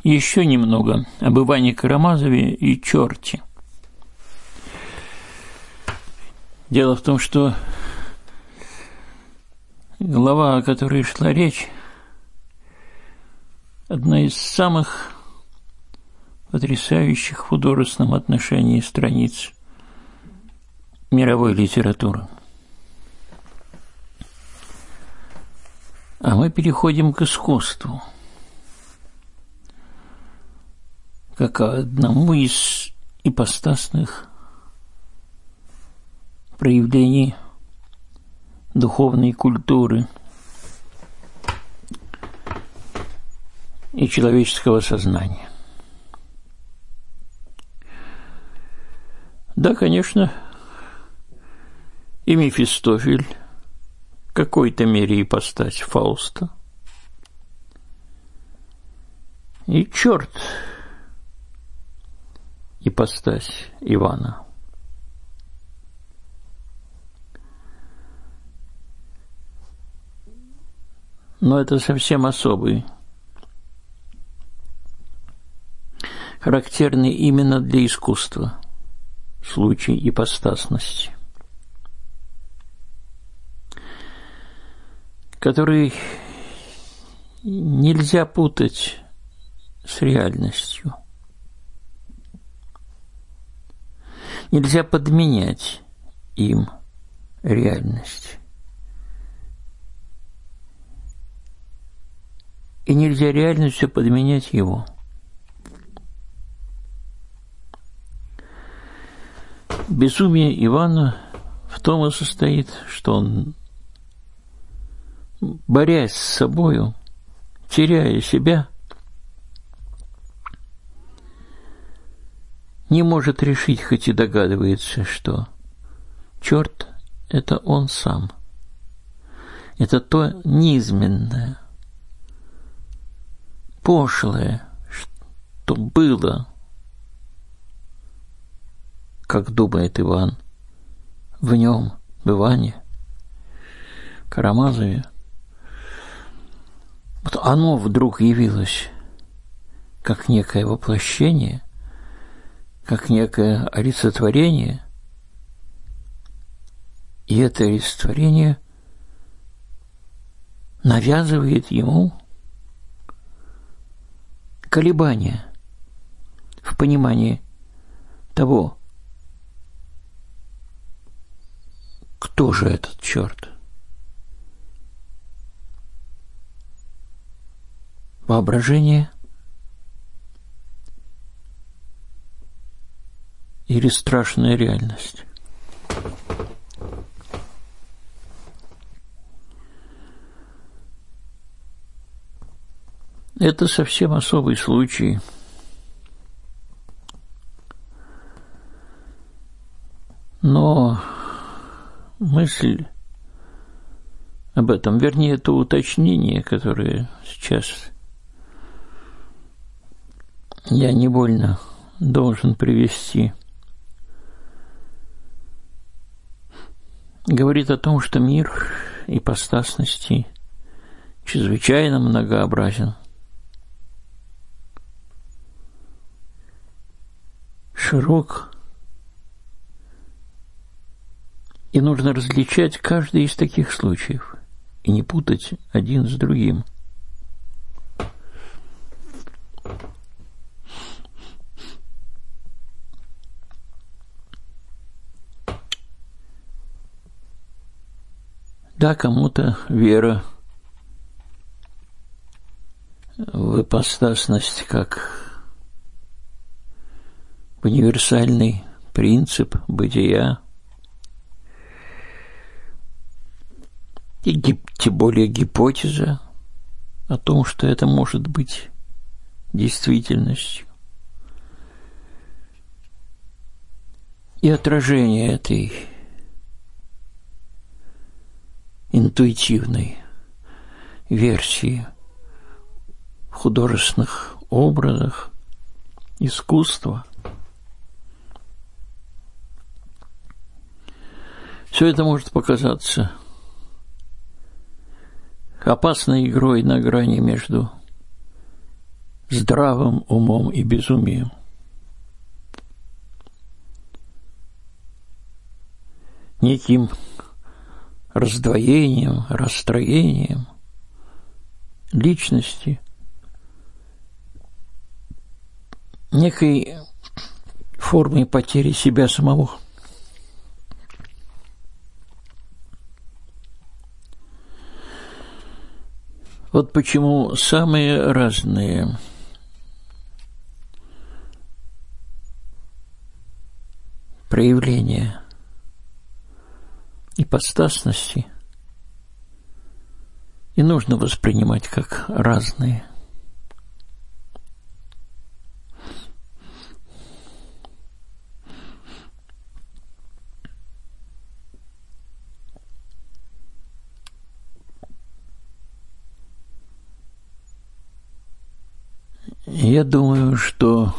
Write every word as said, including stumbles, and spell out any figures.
Еще немного об Иване Карамазове и черте. Дело в том, что глава, о которой шла речь, одна из самых потрясающих в художественном отношении страниц мировой литературы. А мы переходим к искусству, как одному из ипостасных проявлений духовной культуры и человеческого сознания. Да, конечно, и Мефистофель в какой-то мере ипостась Фауста, и черт ипостась Ивана. Но это совсем особый, характерный именно для искусства случай ипостасности, который нельзя путать с реальностью. Нельзя подменять им реальность. И нельзя реальностью подменять его. Безумие Ивана в том и состоит, что он, борясь с собою, теряя себя, не может решить, хоть и догадывается, что черт – это он сам. Это то низменное, пошлое, что было, как думает Иван, в нем, в Иване Карамазове. Вот оно вдруг явилось как некое воплощение, как некое олицетворение, и это олицетворение навязывает ему колебания в понимании того, кто же этот черт. Воображение или страшная реальность? Это совсем особый случай. Но мысль об этом, вернее, это уточнение, которое сейчас я невольно должен привести, говорит о том, что мир ипостасности чрезвычайно многообразен, широк, и нужно различать каждый из таких случаев и не путать один с другим. Да, кому-то вера в ипостасность как универсальный принцип бытия, и тем более гипотеза о том, что это может быть действительностью. И отражение этой интуитивной версии в художественных образах искусства. Все это может показаться опасной игрой на грани между здравым умом и безумием. Неким раздвоением, расстроением личности, некой формой потери себя самого. Вот почему самые разные проявления ипостасности и нужно воспринимать как разные. Я думаю, что